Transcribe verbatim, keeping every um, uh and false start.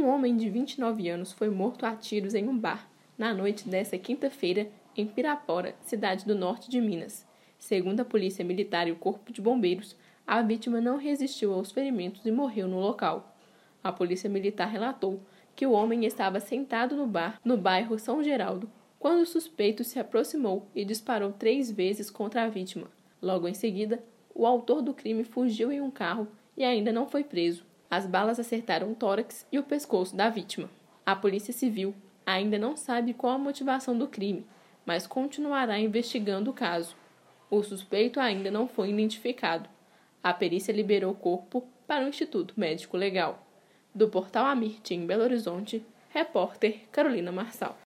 Um homem de vinte e nove anos foi morto a tiros em um bar na noite desta quinta-feira em Pirapora, cidade do norte de Minas. Segundo a Polícia Militar e o Corpo de Bombeiros, a vítima não resistiu aos ferimentos e morreu no local. A Polícia Militar relatou que o homem estava sentado no bar no bairro São Geraldo quando o suspeito se aproximou e disparou três vezes contra a vítima. Logo em seguida, o autor do crime fugiu em um carro e ainda não foi preso. As balas acertaram o tórax e o pescoço da vítima. A Polícia Civil ainda não sabe qual a motivação do crime, mas continuará investigando o caso. O suspeito ainda não foi identificado. A perícia liberou o corpo para o Instituto Médico Legal. Do Portal Amirte, em Belo Horizonte, repórter Carolina Marçal.